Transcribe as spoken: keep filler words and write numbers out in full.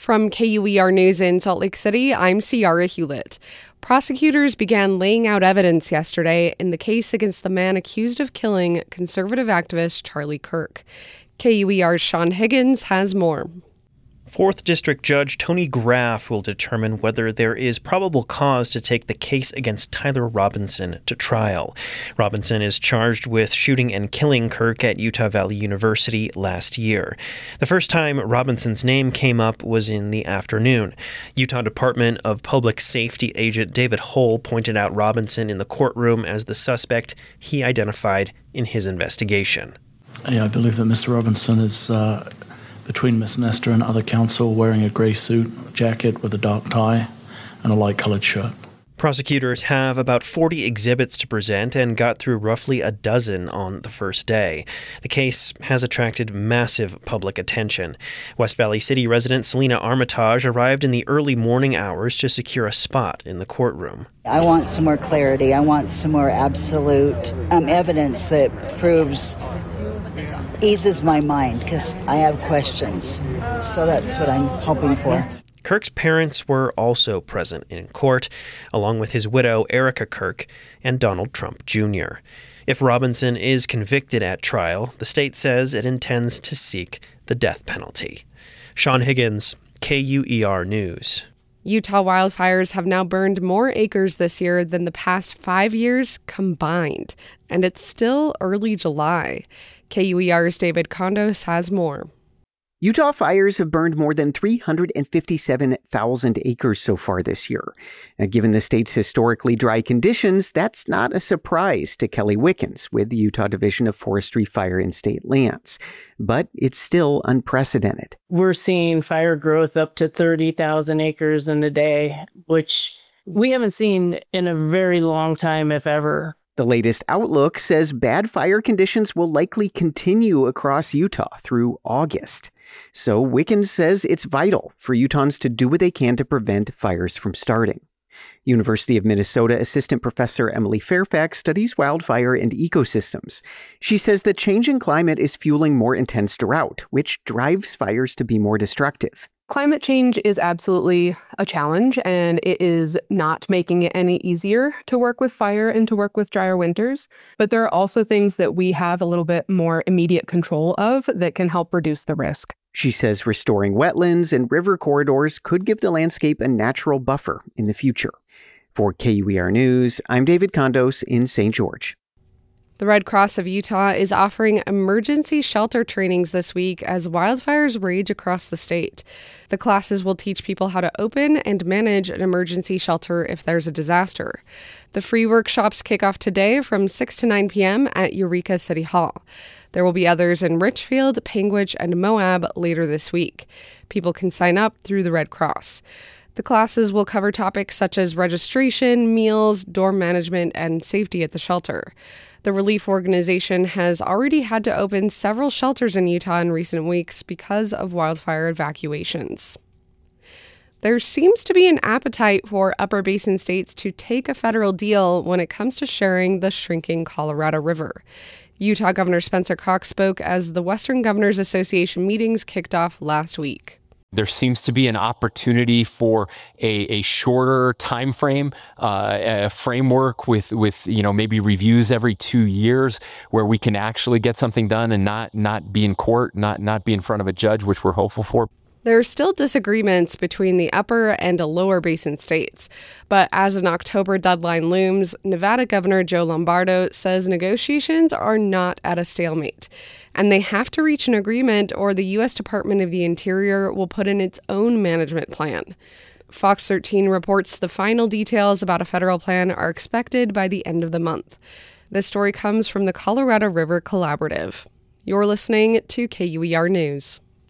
From K U E R News in Salt Lake City, I'm Ciara Hewlett. Prosecutors began laying out evidence yesterday in the case against the man accused of killing conservative activist Charlie Kirk. K U E R's Sean Higgins has more. Fourth District Judge Tony Graff will determine whether there is probable cause to take the case against Tyler Robinson to trial. Robinson is charged with shooting and killing Kirk at Utah Valley University last year. The first time Robinson's name came up was in the afternoon. Utah Department of Public Safety agent David Hull pointed out Robinson in the courtroom as the suspect he identified in his investigation. Yeah, I believe that Mister Robinson is uh between Miss Nestor and other counsel, wearing a grey suit, a jacket with a dark tie, and a light-coloured shirt. Prosecutors have about forty exhibits to present and got through roughly a dozen on the first day. The case has attracted massive public attention. West Valley City resident Selena Armitage arrived in the early morning hours to secure a spot in the courtroom. I want some more clarity. I want some more absolute um, evidence that proves eases my mind, because I have questions. So that's what I'm hoping for. Kirk's parents were also present in court, along with his widow, Erica Kirk, and Donald Trump Junior If Robinson is convicted at trial, the state says it intends to seek the death penalty. Sean Higgins, K U E R News. Utah wildfires have now burned more acres this year than the past five years combined, and it's still early July. K U E R's David Condos has more. Utah fires have burned more than three hundred fifty-seven thousand acres so far this year. Now, given the state's historically dry conditions, that's not a surprise to Kelly Wickens with the Utah Division of Forestry, Fire, and State Lands. But it's still unprecedented. We're seeing fire growth up to thirty thousand acres in a day, which we haven't seen in a very long time, if ever. The latest outlook says bad fire conditions will likely continue across Utah through August. So Wickens says it's vital for Utahns to do what they can to prevent fires from starting. University of Minnesota Assistant Professor Emily Fairfax studies wildfire and ecosystems. She says the changing climate is fueling more intense drought, which drives fires to be more destructive. Climate change is absolutely a challenge, and it is not making it any easier to work with fire and to work with drier winters. But there are also things that we have a little bit more immediate control of that can help reduce the risk. She says restoring wetlands and river corridors could give the landscape a natural buffer in the future. For K U E R News, I'm David Condos in Saint George. The Red Cross of Utah is offering emergency shelter trainings this week as wildfires rage across the state. The classes will teach people how to open and manage an emergency shelter if there's a disaster. The free workshops kick off today from six to nine p.m. at Eureka City Hall. There will be others in Richfield, Panguitch, and Moab later this week. People can sign up through the Red Cross. The classes will cover topics such as registration, meals, dorm management, and safety at the shelter. The relief organization has already had to open several shelters in Utah in recent weeks because of wildfire evacuations. There seems to be an appetite for Upper Basin states to take a federal deal when it comes to sharing the shrinking Colorado River. Utah Governor Spencer Cox spoke as the Western Governors Association meetings kicked off last week. There seems to be an opportunity for a, a shorter time frame, uh, a framework with, with you know maybe reviews every two years, where we can actually get something done and not not be in court, not not be in front of a judge, which we're hopeful for. There are still disagreements between the upper and lower basin states, but as an October deadline looms, Nevada Governor Joe Lombardo says negotiations are not at a stalemate, and they have to reach an agreement or the U S Department of the Interior will put in its own management plan. Fox thirteen reports the final details about a federal plan are expected by the end of the month. This story comes from the Colorado River Collaborative. You're listening to K U E R News.